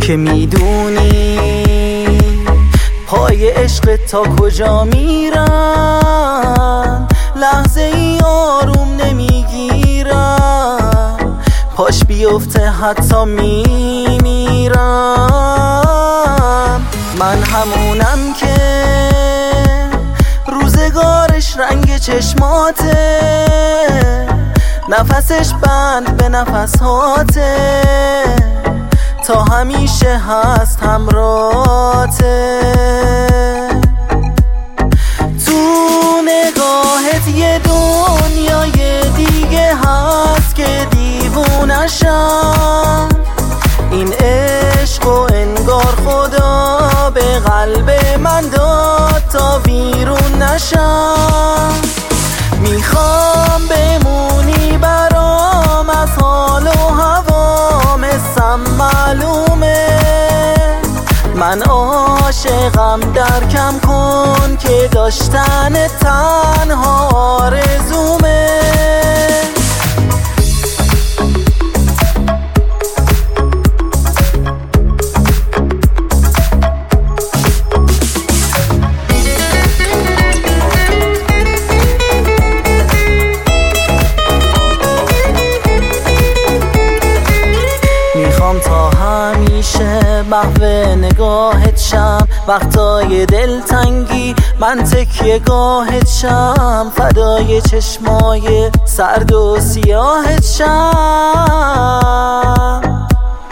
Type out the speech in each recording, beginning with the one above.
که میدونی پای عشق تا کجا میرن، لحظه ای آروم نمیگیرن، پاش بیفته حتی میمیرم. من همونم که روزگارش رنگ چشماته، نفسش بند به نفساته، تا همیشه هست همراته. تو نگاهت یه دنیای دیگه هست که دیوونشم، این عشق و انگار خدا به قلب من داد تا ویرون نشم. میخوام بمونی برام، از حال و هوام حسم معلومه، من عاشقم درکم کن که داشتن تنها آرزومه. میخوام تا همیشه محو نگاهت شم، وقتای دلتنگی من تکیه گاهت شم، فدای چشمای سرد و سیاهت شم.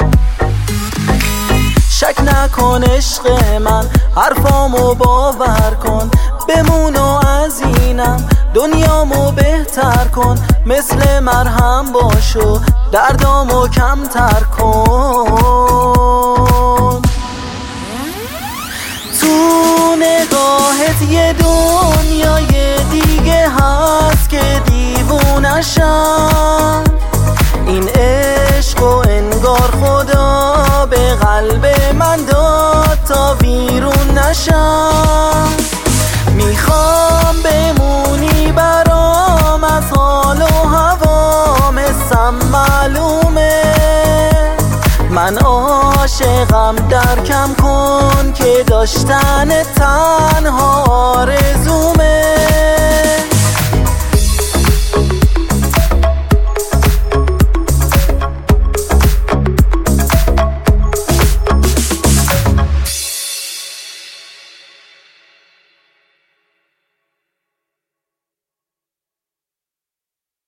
شک نکن عشق من، حرفامو باور کن، بمون و از اینم دنیامو بهتر کن، مثل مرهم باش و دردامو کمتر کن. تو نگاهت یه دنیای دیگه هست که دیوونشم، این عشق و انگار خدا به قلب من داد تا ویرون نشم. میخوام بمونی برام، از حال و هوام حسم معلومه، من عاشقم درکم کن که داشتن تنها آرزومه.